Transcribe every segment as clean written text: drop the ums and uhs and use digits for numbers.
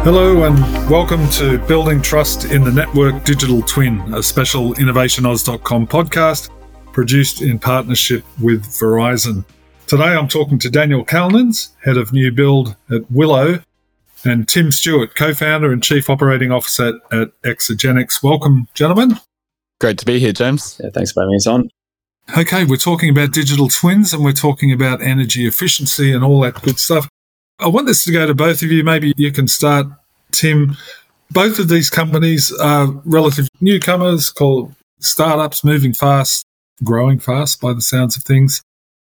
Hello and welcome to Building Trust in the Network Digital Twin, a special InnovationOz.com podcast produced in partnership with Verizon. Today I'm talking to Daniel Kalnins, Head of New Build at Willow, and Tim Stewart, Co-founder and Chief Operating Officer at Exagenix. Welcome, gentlemen. Great to be here, James. Yeah, thanks for having us on. Okay, we're talking about digital twins and we're talking about energy efficiency and all that good stuff. I want this to go to both of you. Maybe you can start, Tim. Both of these companies are relative newcomers, called startups, moving fast, growing fast by the sounds of things,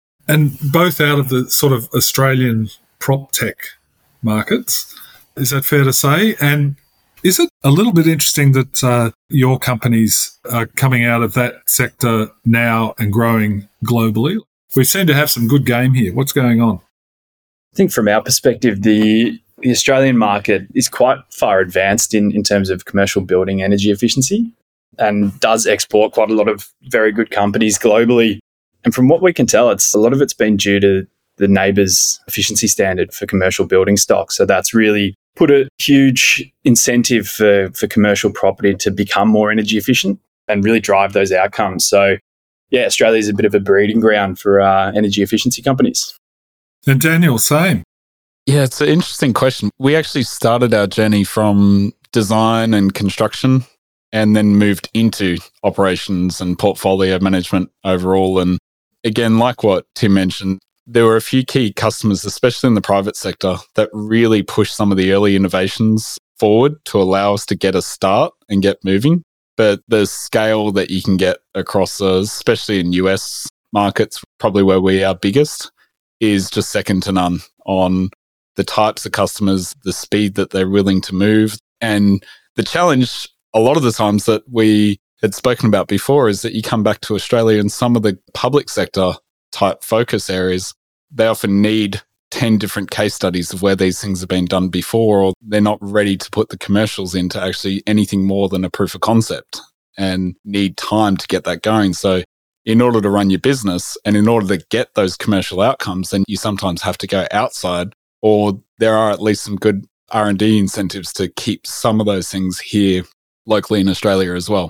and both out of the sort of Australian prop tech markets. Is that fair to say? And is it a little bit interesting that your companies are coming out of that sector now and growing globally? We seem to have some good game here. What's going on? I think from our perspective, the Australian market is quite far advanced in terms of commercial building energy efficiency and does export quite a lot of very good companies globally. And from what we can tell, a lot of it's been due to the NABERS efficiency standard for commercial building stock. So that's really put a huge incentive for commercial property to become more energy efficient and really drive those outcomes. So yeah, Australia is a bit of a breeding ground for energy efficiency companies. And Daniel, same. Yeah, it's an interesting question. We actually started our journey from design and construction and then moved into operations and portfolio management overall. And again, like what Tim mentioned, there were a few key customers, especially in the private sector, that really pushed some of the early innovations forward to allow us to get a start and get moving. But the scale that you can get across, especially in US markets, probably where we are biggest, is just second to none on the types of customers, the speed that they're willing to move. And the challenge a lot of the times that we had spoken about before is that you come back to Australia and some of the public sector type focus areas, they often need 10 different case studies of where these things have been done before, or they're not ready to put the commercials into actually anything more than a proof of concept and need time to get that going. So in order to run your business and in order to get those commercial outcomes, then you sometimes have to go outside, or there are at least some good R&D incentives to keep some of those things here locally in Australia as well.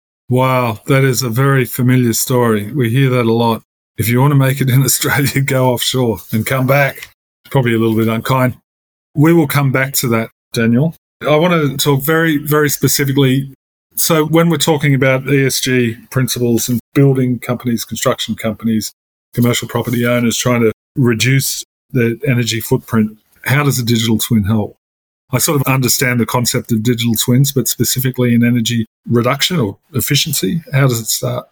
Wow, that is a very familiar story. We hear that a lot. If you want to make it in Australia, go offshore and come back. Probably a little bit unkind. We will come back to that, Daniel. I want to talk very, very specifically. So when we're talking about ESG principles and building companies, construction companies, commercial property owners trying to reduce their energy footprint, how does a digital twin help? I sort of understand the concept of digital twins, but specifically in energy reduction or efficiency, how does it start?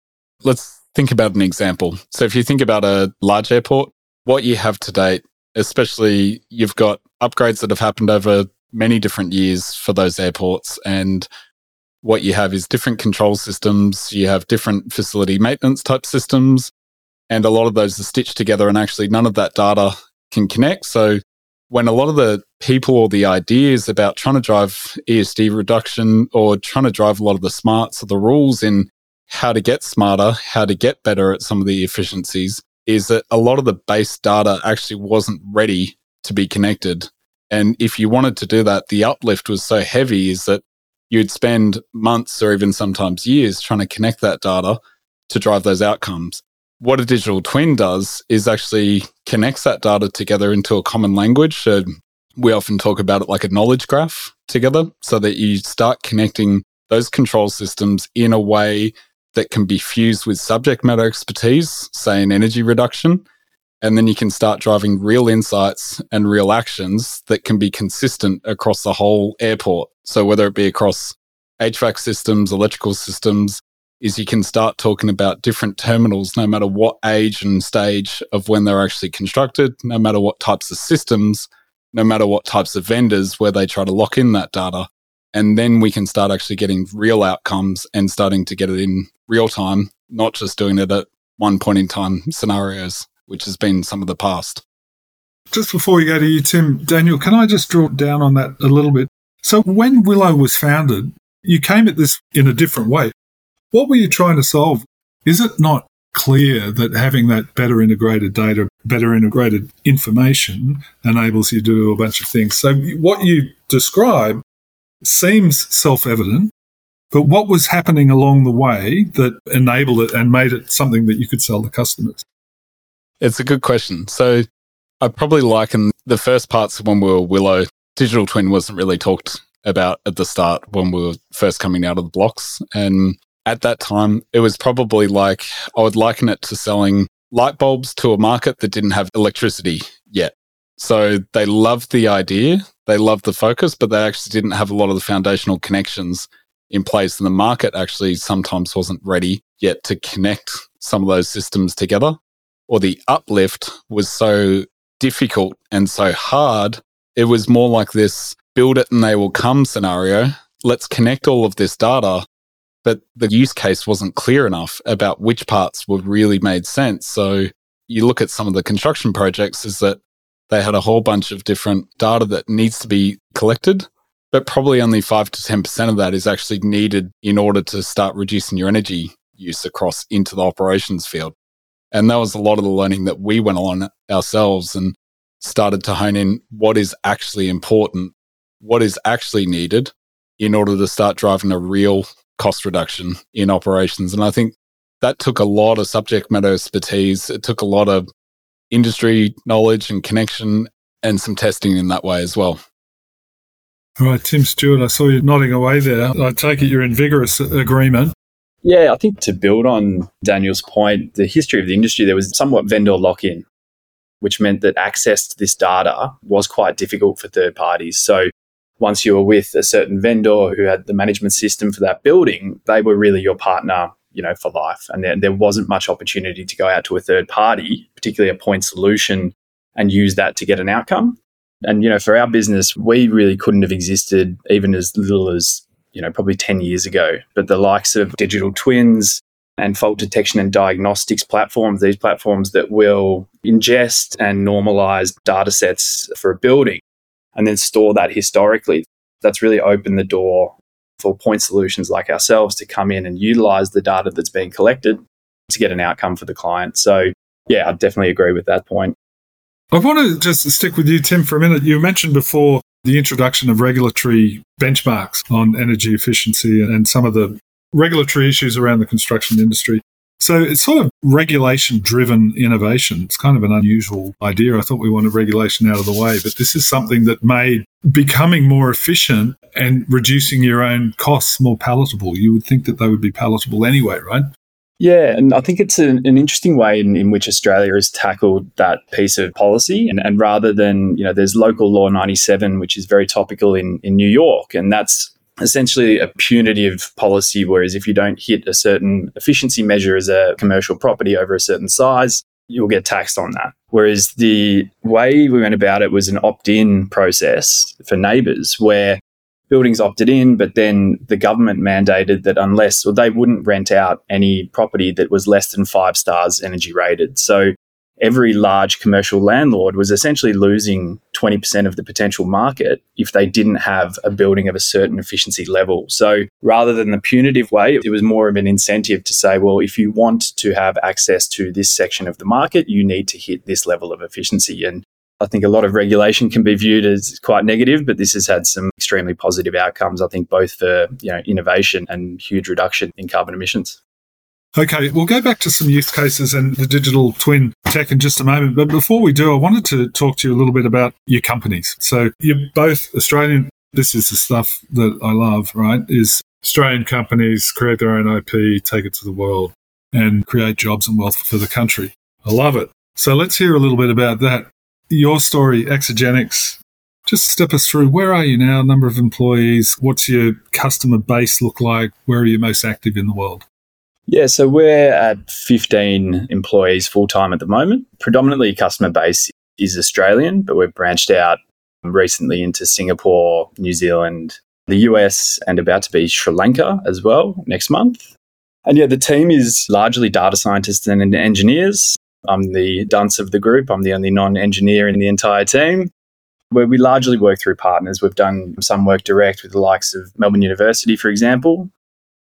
Let's think about an example. So if you think about a large airport, what you have to date, especially you've got upgrades that have happened over many different years for those airports, and what you have is different control systems, you have different facility maintenance type systems, and a lot of those are stitched together and actually none of that data can connect. So when a lot of the people or the ideas about trying to drive ESD reduction or trying to drive a lot of the smarts or the rules in how to get smarter, how to get better at some of the efficiencies, is that a lot of the base data actually wasn't ready to be connected. And if you wanted to do that, the uplift was so heavy is that you'd spend months or even sometimes years trying to connect that data to drive those outcomes. What a digital twin does is actually connects that data together into a common language. So we often talk about it like a knowledge graph together, so that you start connecting those control systems in a way that can be fused with subject matter expertise, say in energy reduction, and then you can start driving real insights and real actions that can be consistent across the whole airport. So whether it be across HVAC systems, electrical systems, is you can start talking about different terminals, no matter what age and stage of when they're actually constructed, no matter what types of systems, no matter what types of vendors, where they try to lock in that data. And then we can start actually getting real outcomes and starting to get it in real time, not just doing it at one point in time scenarios, which has been some of the past. Just before we go to you, Tim, Daniel, can I just drill down on that a little bit? So when Willow was founded, you came at this in a different way. What were you trying to solve? Is it not clear that having that better integrated data, better integrated information enables you to do a bunch of things. So what you describe seems self-evident, but what was happening along the way that enabled it and made it something that you could sell to customers? It's a good question. So I probably liken the first parts when we were Willow. Digital twin wasn't really talked about at the start when we were first coming out of the blocks. And at that time, it was probably like, I would liken it to selling light bulbs to a market that didn't have electricity yet. So they loved the idea, they loved the focus, but they actually didn't have a lot of the foundational connections in place. And the market actually sometimes wasn't ready yet to connect some of those systems together. Or the uplift was so difficult and so hard, it was more like this build it and they will come scenario. Let's connect all of this data. But the use case wasn't clear enough about which parts would really made sense. So you look at some of the construction projects is that they had a whole bunch of different data that needs to be collected, but probably only 5 to 10% of that is actually needed in order to start reducing your energy use across into the operations field. And that was a lot of the learning that we went on ourselves and started to hone in what is actually important, what is actually needed in order to start driving a real cost reduction in operations. And I think that took a lot of subject matter expertise. It took a lot of industry knowledge and connection and some testing in that way as well. All right, Tim Stewart, I saw you nodding away there. I take it you're in vigorous agreement. Yeah, I think to build on Daniel's point, the history of the industry, there was somewhat vendor lock-in, which meant that access to this data was quite difficult for third parties. So once you were with a certain vendor who had the management system for that building, they were really your partner, for life. And there wasn't much opportunity to go out to a third party, particularly a point solution, and use that to get an outcome. And, for our business, we really couldn't have existed even as little as, probably 10 years ago. But the likes of digital twins and fault detection and diagnostics platforms, these platforms that will ingest and normalize data sets for a building and then store that historically, that's really opened the door for point solutions like ourselves to come in and utilize the data that's being collected to get an outcome for the client. So, yeah, I definitely agree with that point. I want to just stick with you, Tim, for a minute. You mentioned before the introduction of regulatory benchmarks on energy efficiency and some of the regulatory issues around the construction industry. So it's sort of regulation-driven innovation. It's kind of an unusual idea. I thought we wanted regulation out of the way, but this is something that made becoming more efficient and reducing your own costs more palatable. You would think that they would be palatable anyway, right? Yeah, and I think it's an interesting way in which Australia has tackled that piece of policy. And rather than, there's Local Law 97, which is very topical in New York, and that's essentially a punitive policy, whereas if you don't hit a certain efficiency measure as a commercial property over a certain size, you'll get taxed on that. Whereas the way we went about it was an opt-in process for neighbours where buildings opted in, but then the government mandated that they wouldn't rent out any property that was less than 5 stars energy rated. So every large commercial landlord was essentially losing 20% of the potential market if they didn't have a building of a certain efficiency level. So rather than the punitive way, it was more of an incentive to say, well, if you want to have access to this section of the market, you need to hit this level of efficiency. And I think a lot of regulation can be viewed as quite negative, but this has had some extremely positive outcomes, I think, both for innovation and huge reduction in carbon emissions. Okay, we'll go back to some use cases and the digital twin tech in just a moment. But before we do, I wanted to talk to you a little bit about your companies. So you're both Australian. This is the stuff that I love, right? Is Australian companies create their own IP, take it to the world, and create jobs and wealth for the country. I love it. So let's hear a little bit about that. Your story, Exagenix. Just step us through. Where are you now? Number of employees? What's your customer base look like? Where are you most active in the world? Yeah, so we're at 15 employees full-time at the moment. Predominantly customer base is Australian, but we've branched out recently into Singapore, New Zealand, the US, and about to be Sri Lanka as well next month. And yeah, the team is largely data scientists and engineers. I'm the dunce of the group. I'm the only non-engineer in the entire team. Where we largely work through partners. We've done some work direct with the likes of Melbourne University, for example.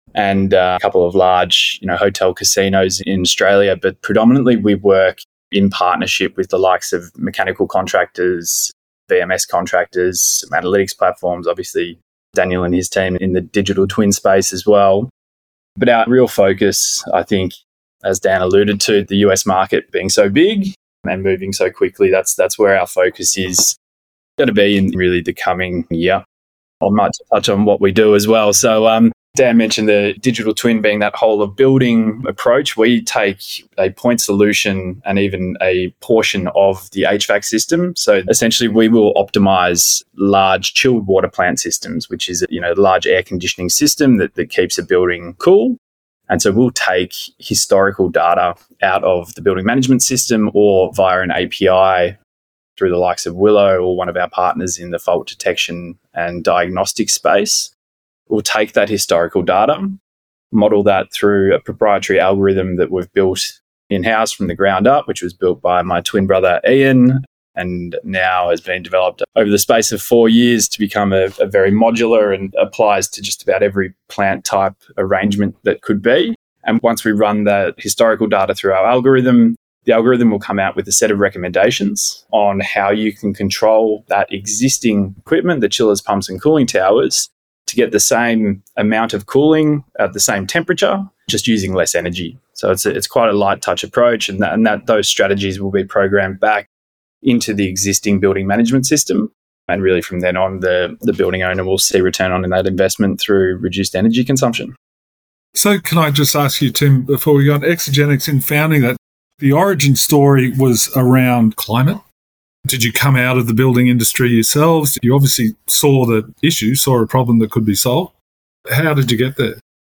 and a couple of large, hotel casinos in Australia. But predominantly we work in partnership with the likes of mechanical contractors, VMS contractors, analytics platforms, obviously Daniel and his team in the digital twin space as well. But our real focus, I think, as Dan alluded to, the US market being so big and moving so quickly, that's where our focus is going to be in really the coming year. I might touch on what we do as well. So Dan mentioned the digital twin being that whole of building approach. We take a point solution and even a portion of the HVAC system. So essentially we will optimize large chilled water plant systems, which is a large air conditioning system that keeps a building cool. And so we'll take historical data out of the building management system or via an API through the likes of Willow or one of our partners in the fault detection and diagnostic space. We'll take that historical data, model that through a proprietary algorithm that we've built in-house from the ground up, which was built by my twin brother, Ian, and now has been developed over the space of 4 years to become a very modular and applies to just about every plant type arrangement that could be. And once we run that historical data through our algorithm, the algorithm will come out with a set of recommendations on how you can control that existing equipment, the chillers, pumps, and cooling towers, to get the same amount of cooling at the same temperature, just using less energy. So it's quite a light touch approach, and that those strategies will be programmed back into the existing building management system. And really from then on, the building owner will see return on that investment through reduced energy consumption. So can I just ask you, Tim, before we go on, Exergenics in founding that, the origin story was around climate. Did you come out of the building industry yourselves? You obviously saw the issue, saw a problem that could be solved. How did you get there?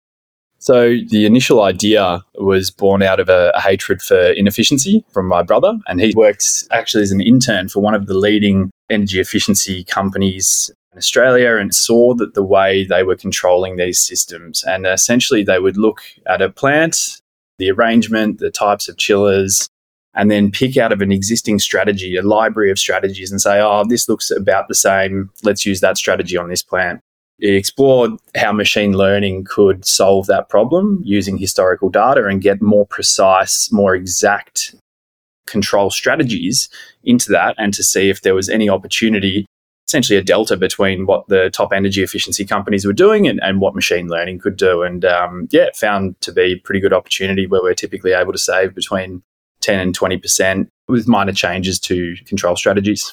So the initial idea was born out of a hatred for inefficiency from my brother. And he worked actually as an intern for one of the leading energy efficiency companies in Australia and saw that the way they were controlling these systems. And essentially they would look at a plant, the arrangement, the types of chillers, and then pick out of an existing strategy, a library of strategies, and say, this looks about the same. Let's use that strategy on this plant. He explored how machine learning could solve that problem using historical data and get more precise, more exact control strategies into that, and to see if there was any opportunity, essentially a delta between what the top energy efficiency companies were doing and what machine learning could do. And it found to be a pretty good opportunity where we're typically able to save between 10 and 20% with minor changes to control strategies.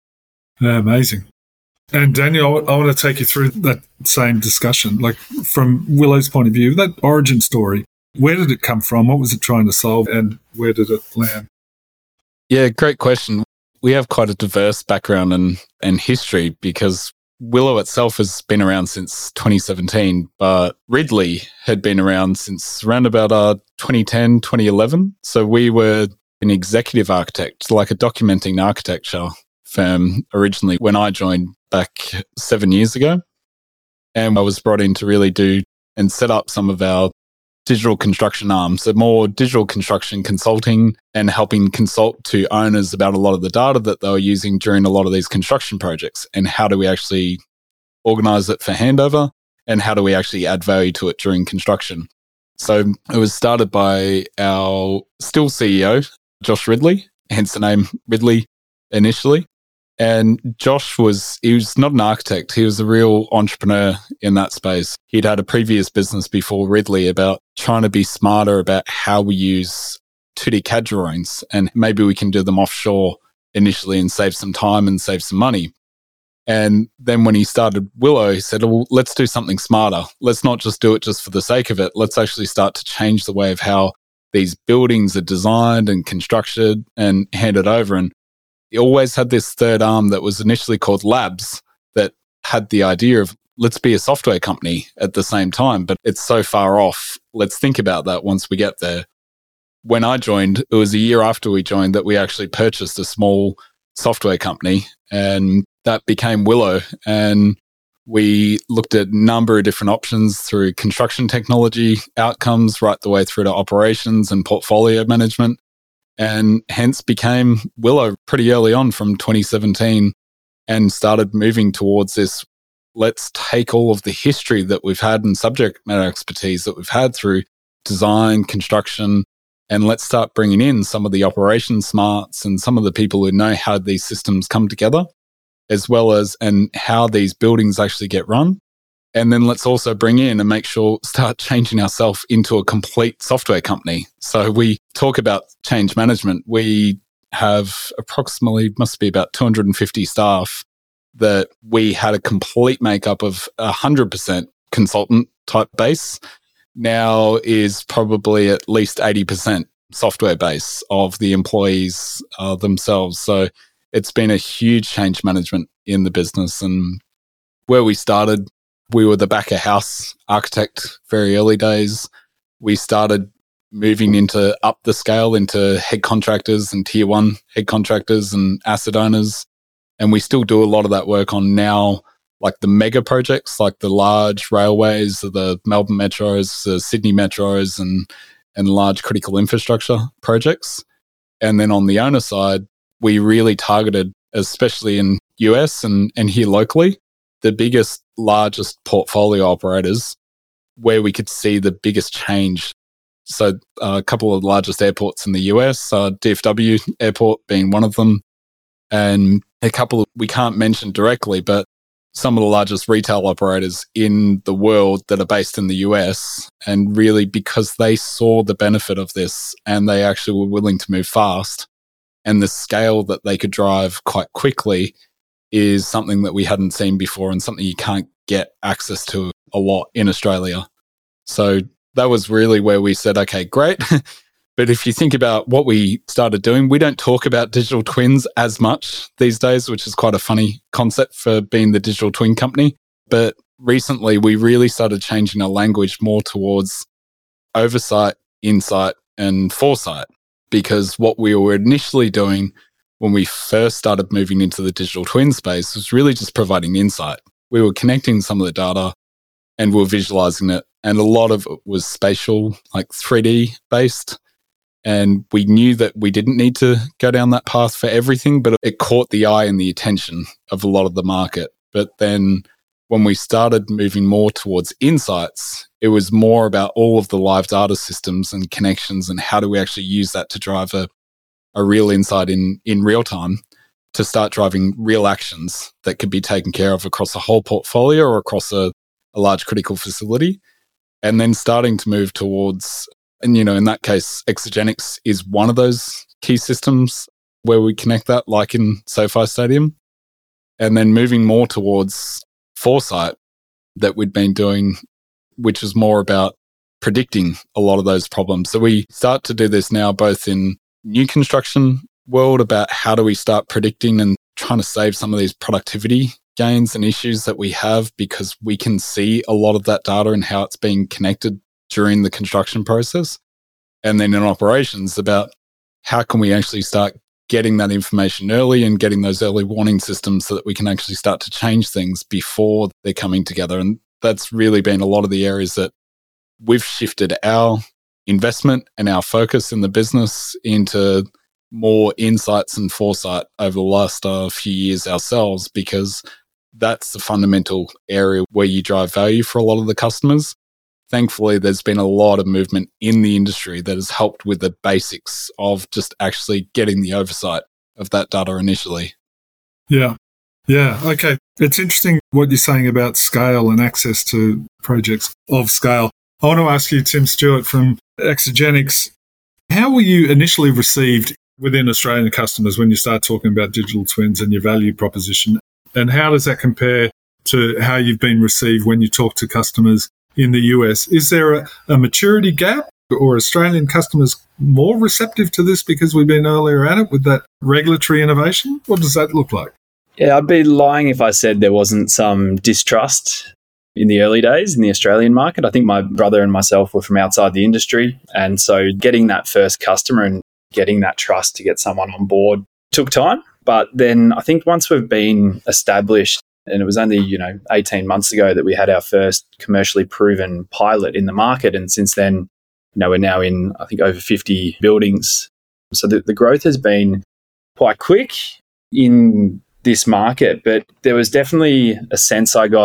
Amazing. And Daniel, I want to take you through that same discussion, like from Willow's point of view, that origin story. Where did it come from? What was it trying to solve? And where did it land? Yeah, great question. We have quite a diverse background and history because Willow itself has been around since 2017, but Ridley had been around since around about 2010, 2011. So we were an executive architect, like a documenting architecture firm originally when I joined back 7 years ago. And I was brought in to really do and set up some of our digital construction arms, so more digital construction consulting and helping consult to owners about a lot of the data that they were using during a lot of these construction projects and how do we actually organize it for handover and how do we actually add value to it during construction. So it was started by our still CEO, Josh Ridley, hence the name Ridley initially. And Josh he was not an architect. He was a real entrepreneur in that space. He'd had a previous business before Ridley about trying to be smarter about how we use 2D CAD drawings and maybe we can do them offshore initially and save some time and save some money. And then when he started Willow, he said, well, let's do something smarter. Let's not just do it just for the sake of it. Let's actually start to change the way of how these buildings are designed and constructed and handed over. And he always had this third arm that was initially called Labs that had the idea of let's be a software company at the same time, but it's so far off. Let's think about that once we get there. When I joined, it was a year after we joined that we actually purchased a small software company and that became Willow. And we looked at a number of different options through construction technology outcomes right the way through to operations and portfolio management. And hence became Willow pretty early on from 2017 and started moving towards this let's take all of the history that we've had and subject matter expertise that we've had through design, construction, and let's start bringing in some of the operations smarts and some of the people who know how these systems come together, as well as and how these buildings actually get run. And then let's also bring in and make sure, start changing ourselves into a complete software company. So we talk about change management. We have approximately, must be about 250 staff that we had a complete makeup of 100% consultant type base. Now is probably at least 80% software base of the employees themselves. So it's been a huge change management in the business. And where we started, we were the back of house architect very early days. We started moving into up the scale into head contractors and tier one head contractors and asset owners. And we still do a lot of that work on now, like the mega projects, like the large railways, the Melbourne Metros, the Sydney Metros, and large critical infrastructure projects. And then on the owner side, we really targeted, especially in US and here locally, the biggest, largest portfolio operators where we could see the biggest change. So a couple of the largest airports in the US, DFW Airport being one of them, and a couple we can't mention directly, but some of the largest retail operators in the world that are based in the US. And really because they saw the benefit of this and they actually were willing to move fast, and the scale that they could drive quite quickly is something that we hadn't seen before and something you can't get access to a lot in Australia. So that was really where we said, okay, great. But if you think about what we started doing, we don't talk about digital twins as much these days, which is quite a funny concept for being the digital twin company. But recently, we really started changing our language more towards oversight, insight, and foresight. Because what we were initially doing when we first started moving into the digital twin space was really just providing insight. We were connecting some of the data and we were visualizing it. And a lot of it was spatial, like 3D based. And we knew that we didn't need to go down that path for everything, but it caught the eye and the attention of a lot of the market. But then when we started moving more towards insights, it was more about all of the live data systems and connections and how do we actually use that to drive a real insight in real time to start driving real actions that could be taken care of across a whole portfolio or across a large critical facility. And then starting to move towards, and in that case, Exagenix is one of those key systems where we connect that, like in SoFi Stadium. And then moving more towards foresight that we'd been doing, which is more about predicting a lot of those problems. So we start to do this now both in new construction world about how do we start predicting and trying to save some of these productivity gains and issues that we have because we can see a lot of that data and how it's being connected during the construction process. And then in operations about how can we actually start getting that information early and getting those early warning systems so that we can actually start to change things before they're coming together. And that's really been a lot of the areas that we've shifted our investment and our focus in the business into more insights and foresight over the last few years ourselves, because that's the fundamental area where you drive value for a lot of the customers. Thankfully, there's been a lot of movement in the industry that has helped with the basics of just actually getting the oversight of that data initially. Yeah. Okay. It's interesting what you're saying about scale and access to projects of scale. I want to ask you, Tim Stewart from Exagenix, how were you initially received within Australian customers when you start talking about digital twins and your value proposition? And how does that compare to how you've been received when you talk to customers in the US? Is there a maturity gap, or Australian customers more receptive to this because we've been earlier at it with that regulatory innovation? What does that look like? Yeah, I'd be lying if I said there wasn't some distrust in the early days in the Australian market. I think my brother and myself were from outside the industry. And so getting that first customer and getting that trust to get someone on board took time. But then I think once we've been established, and it was only, 18 months ago that we had our first commercially proven pilot in the market. And since then, we're now in, I think, over 50 buildings. So the growth has been quite quick in this market. But there was definitely a sense I got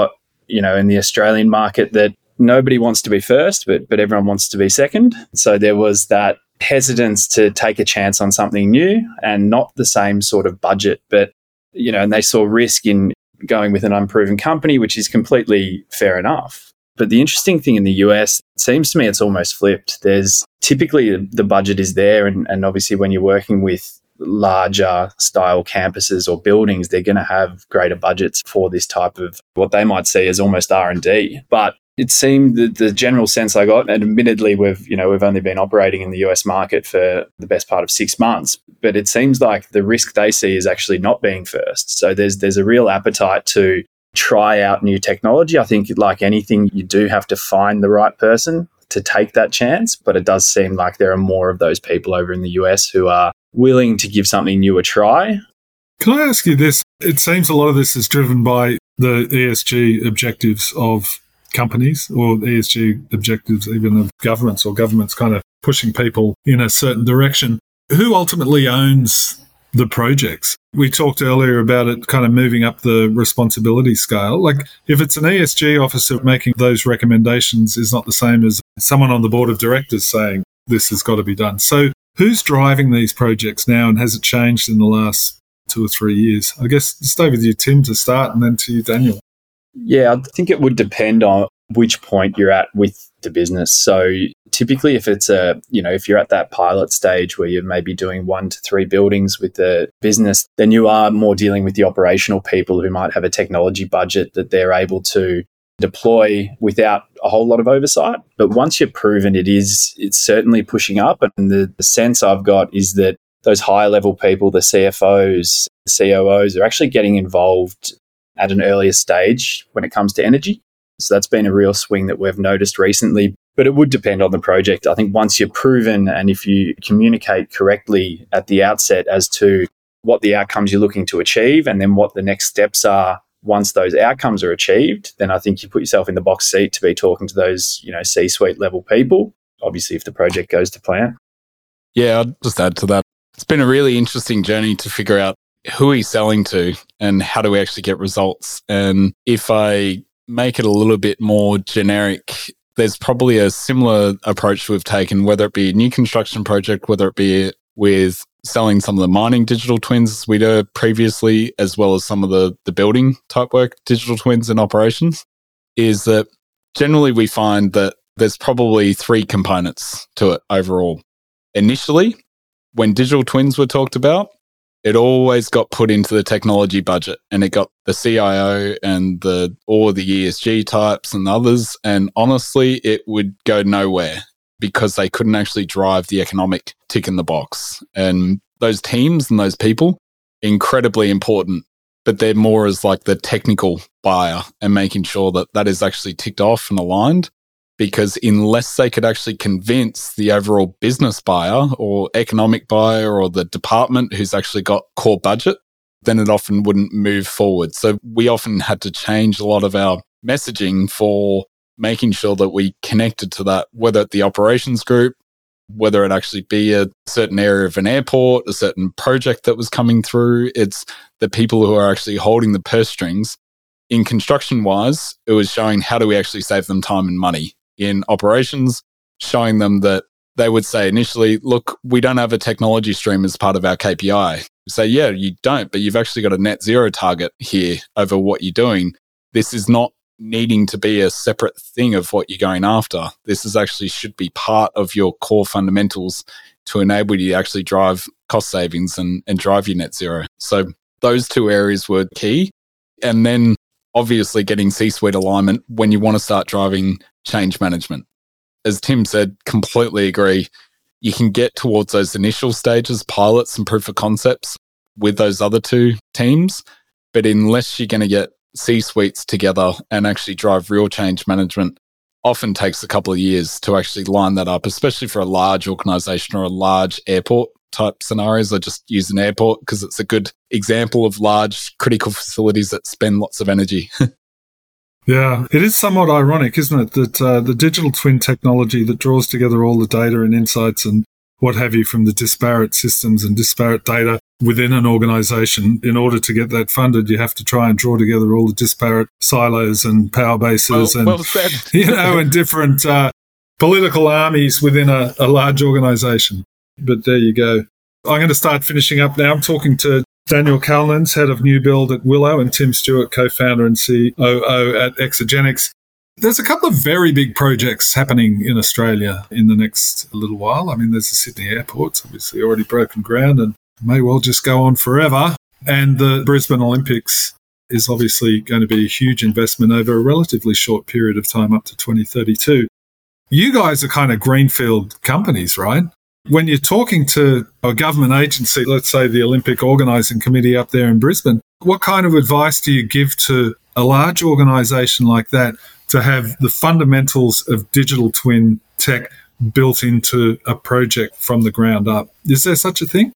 in the Australian market that nobody wants to be first, but everyone wants to be second. So there was that hesitance to take a chance on something new and not the same sort of budget. But, and they saw risk in going with an unproven company, which is completely fair enough. But the interesting thing in the US, it seems to me it's almost flipped. There's typically the budget is there. And obviously when you're working with larger style campuses or buildings, they're going to have greater budgets for this type of what they might see as almost R&D. But it seemed that the general sense I got, and admittedly we've only been operating in the US market for the best part of 6 months, but it seems like the risk they see is actually not being first. So there's a real appetite to try out new technology. I think like anything, you do have to find the right person to take that chance, but it does seem like there are more of those people over in the US who are willing to give something new a try. Can I ask you this? It seems a lot of this is driven by the ESG objectives of companies or ESG objectives even of governments, or governments kind of pushing people in a certain direction. Who ultimately owns the projects? We talked earlier about it kind of moving up the responsibility scale. Like if it's an ESG officer making those recommendations is not the same as someone on the board of directors saying this has got to be done. So who's driving these projects now, and has it changed in the last 2 or 3 years? I guess stay with you, Tim, to start, and then to you, Daniel. Yeah, I think it would depend on which point you're at with the business. So typically if it's if you're at that pilot stage where you're maybe doing 1 to 3 buildings with the business, then you are more dealing with the operational people who might have a technology budget that they're able to deploy without a whole lot of oversight. But once you're proven, it's certainly pushing up. And the sense I've got is that those higher level people, the CFOs, the COOs, are actually getting involved at an earlier stage when it comes to energy. So that's been a real swing that we've noticed recently, but it would depend on the project. I think once you're proven and if you communicate correctly at the outset as to what the outcomes you're looking to achieve and then what the next steps are once those outcomes are achieved, then I think you put yourself in the box seat to be talking to those, C-suite level people, obviously if the project goes to plan. Yeah, I'll just add to that. It's been a really interesting journey to figure out who he's selling to and how do we actually get results. And if I make it a little bit more generic, there's probably a similar approach we've taken, whether it be a new construction project, whether it be with selling some of the mining digital twins we did previously, as well as some of the building type work, digital twins in operations, is that generally we find that there's probably 3 components to it overall. Initially, when digital twins were talked about, it always got put into the technology budget, and it got the CIO and all the ESG types and others. And honestly, it would go nowhere because they couldn't actually drive the economic tick in the box. And those teams and those people, incredibly important, but they're more as like the technical buyer and making sure that that is actually ticked off and aligned. Because unless they could actually convince the overall business buyer or economic buyer or the department who's actually got core budget, then it often wouldn't move forward. So we often had to change a lot of our messaging for making sure that we connected to that, whether at the operations group, whether it actually be a certain area of an airport, a certain project that was coming through. It's the people who are actually holding the purse strings. In construction-wise, it was showing how do we actually save them time and money. In operations, showing them that they would say initially, look, we don't have a technology stream as part of our KPI. We say, yeah, you don't, but you've actually got a net zero target here over what you're doing. This is not needing to be a separate thing of what you're going after. This is actually should be part of your core fundamentals to enable you to actually drive cost savings and drive your net zero. So those 2 areas were key. And then obviously getting C-suite alignment when you want to start driving change management. As Tim said, completely agree. You can get towards those initial stages, pilots and proof of concepts with those other 2 teams. But unless you're going to get C-suites together and actually drive real change management, often takes a couple of years to actually line that up, especially for a large organization or a large airport type scenarios. I just use an airport because it's a good example of large critical facilities that spend lots of energy. Yeah, it is somewhat ironic, isn't it, that the digital twin technology that draws together all the data and insights and what have you from the disparate systems and disparate data within an organisation. In order to get that funded, you have to try and draw together all the disparate silos and power bases well said. and different political armies within a large organisation. But there you go. I'm going to start finishing up now. I'm talking to Daniel Kalnins, head of new build at Willow, and Tim Stewart, co-founder and COO at Exergenics. There's a couple of very big projects happening in Australia in the next little while. I mean, there's the Sydney Airport, it's obviously already broken ground and may well just go on forever. And the Brisbane Olympics is obviously going to be a huge investment over a relatively short period of time, up to 2032. You guys are kind of greenfield companies, right? When you're talking to a government agency, let's say the Olympic Organising Committee up there in Brisbane, what kind of advice do you give to a large organisation like that to have the fundamentals of digital twin tech built into a project from the ground up? Is there such a thing?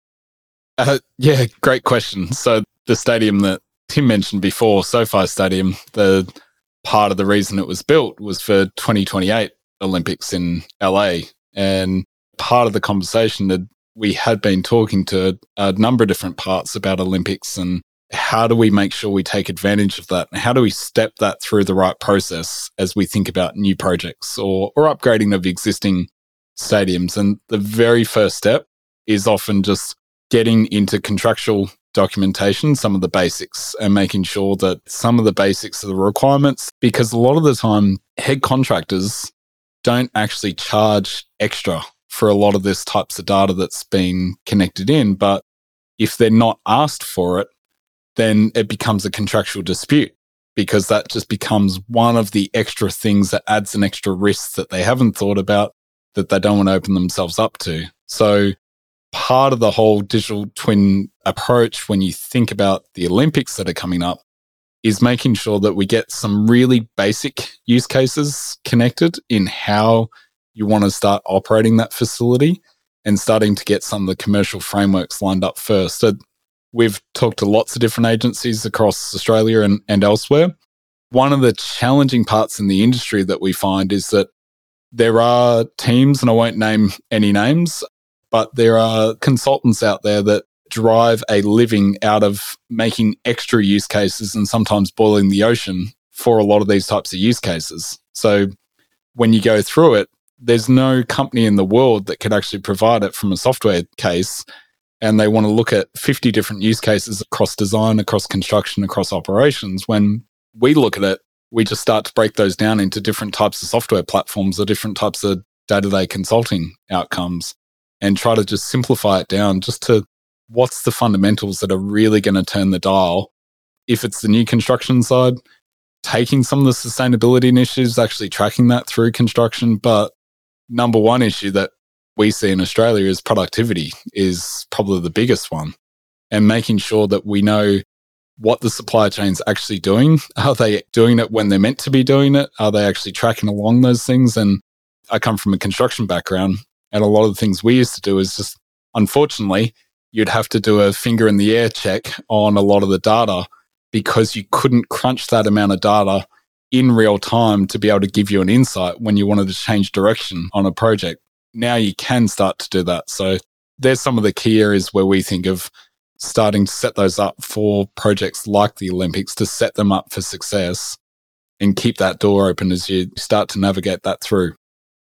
Yeah, great question. So the stadium that Tim mentioned before, SoFi Stadium, the part of the reason it was built was for 2028 Olympics in LA. And part of the conversation that we had been talking to a number of different parts about Olympics and how do we make sure we take advantage of that? And how do we step that through the right process as we think about new projects or upgrading of existing stadiums? And the very first step is often just getting into contractual documentation, some of the basics, and making sure that some of the basics are the requirements, because a lot of the time, head contractors don't actually charge extra for a lot of this types of data that's been connected in. But if they're not asked for it, then it becomes a contractual dispute, because that just becomes one of the extra things that adds an extra risk that they haven't thought about, that they don't want to open themselves up to. So part of the whole digital twin approach, when you think about the Olympics that are coming up, is making sure that we get some really basic use cases connected in how you want to start operating that facility and starting to get some of the commercial frameworks lined up first. So we've talked to lots of different agencies across Australia and elsewhere. One of the challenging parts in the industry that we find is that there are teams, and I won't name any names, but there are consultants out there that drive a living out of making extra use cases and sometimes boiling the ocean for a lot of these types of use cases. So when you go through it, there's no company in the world that could actually provide it from a software case. And they want to look at 50 different use cases across design, across construction, across operations. When we look at it, we just start to break those down into different types of software platforms or different types of day-to-day consulting outcomes and try to just simplify it down just to what's the fundamentals that are really going to turn the dial. If it's the new construction side, taking some of the sustainability initiatives, actually tracking that through construction. But number one issue that we see in Australia is productivity is probably the biggest one, and making sure that we know what the supply chain's actually doing. Are they doing it when they're meant to be doing it? Are they actually tracking along those things? And I come from a construction background, and a lot of the things we used to do is just, unfortunately, you'd have to do a finger in the air check on a lot of the data because you couldn't crunch that amount of data in real time to be able to give you an insight when you wanted to change direction on a project. Now you can start to do that. So there's some of the key areas where we think of starting to set those up for projects like the Olympics, to set them up for success and keep that door open as you start to navigate that through.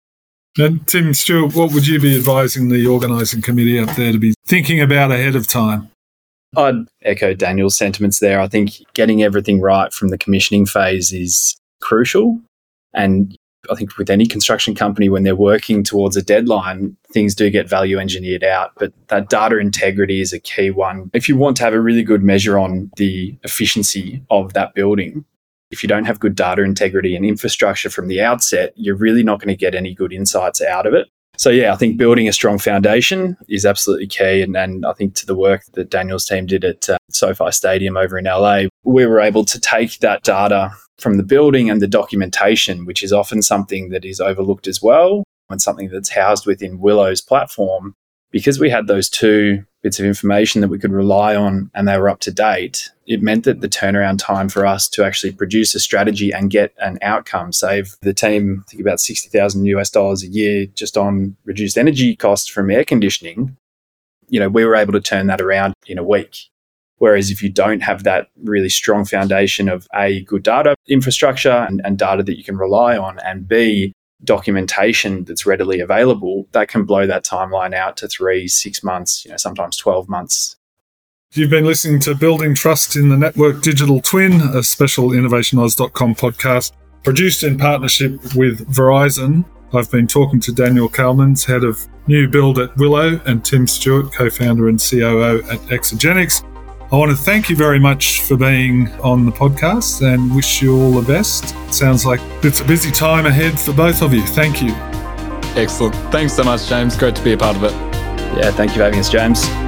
And Tim Stewart, what would you be advising the organising committee up there to be thinking about ahead of time? I'd echo Daniel's sentiments there. I think getting everything right from the commissioning phase is crucial. And I think with any construction company, when they're working towards a deadline, things do get value engineered out. But that data integrity is a key one. If you want to have a really good measure on the efficiency of that building, if you don't have good data integrity and infrastructure from the outset, you're really not going to get any good insights out of it. So yeah, I think building a strong foundation is absolutely key. And I think to the work that Daniel's team did at SoFi Stadium over in LA, we were able to take that data from the building and the documentation, which is often something that is overlooked as well, and something that's housed within Willow's platform. Because we had those two bits of information that we could rely on and they were up to date, it meant that the turnaround time for us to actually produce a strategy and get an outcome, save the team, I think about $60,000 a year just on reduced energy costs from air conditioning. we were able to turn that around in a week. Whereas if you don't have that really strong foundation of A, good data infrastructure and data that you can rely on, and B, documentation that's readily available, that can blow that timeline out to 3, 6 months, sometimes 12 months. You've been listening to Building Trust in the Network Digital Twin, a special InnovationOz.com podcast produced in partnership with Verizon. I've been talking to Daniel Kalmans, head of new build at Willow, and Tim Stewart, co-founder and COO at Exogenics. I want to thank you very much for being on the podcast and wish you all the best. It sounds like it's a busy time ahead for both of you. Thank you. Excellent. Thanks so much, James. Great to be a part of it. Yeah, thank you for having us, James.